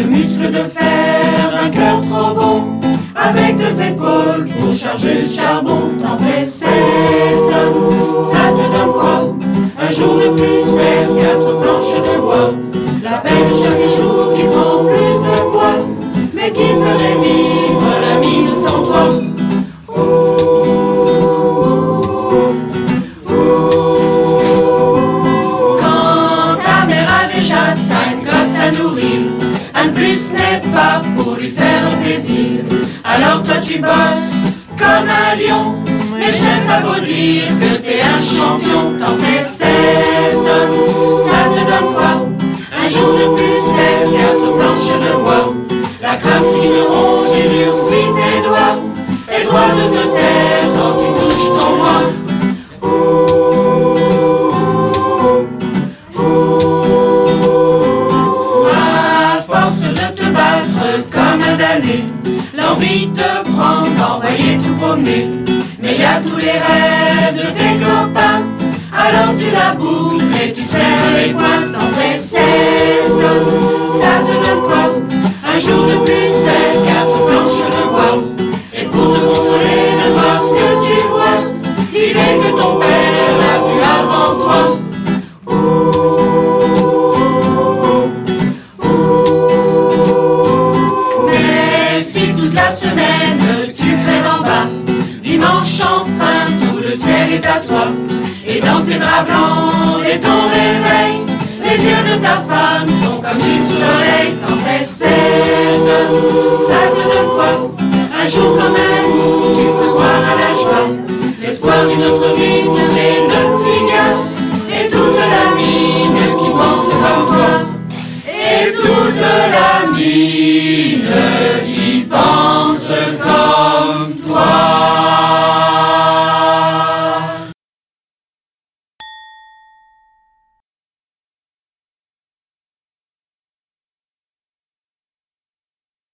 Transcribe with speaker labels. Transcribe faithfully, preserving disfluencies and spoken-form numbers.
Speaker 1: de muscles de fer, d'un cœur trop bon, avec deux épaules pour charger le charbon. T'en fais seize tonnes, ça te donne quoi? Un jour de plus vers quatre planches de bois. La peine de chaque jour qui prend plus de poids, mais qui ferait vivre la mine sans toi. Quand ta mère a déjà cinq gosses à nourrir, un de plus n'est pas pour lui faire plaisir. Alors toi tu bosses comme un lion, mais chef a beau dire que t'es un champion. T'en fais seize tonnes, ça te donne quoi? Un jour de plus vers quatre planches de bois. La crasse qui te ronge et durcit tes doigts, et droit de te taire quand tu touches ton bras. À force de te battre comme un damné, l'envie te prend d'envoyer tout promener. Mais y a tous les rêves de tes copains, alors tu la boules et tu serres les poings. T'en fais seize tonnes, ça te donne quoi? Un jour de plus vers quatre planches de bois. Et pour te consoler de voir ce que tu vois, l'idée que ton père l'a vu avant toi. Mais si toute la semaine tu crèves en bas, dimanche enfin tout le ciel est à toi. Et dans tes draps blancs et ton réveil, les yeux de ta femme sont comme du soleil. T'en fais seize tonnes, ça te donne quoi? Un jour quand même où tu peux croire à la joie, l'espoir d'une autre vie et de petits gars, et toute la mine qui pense comme toi, et toute la mine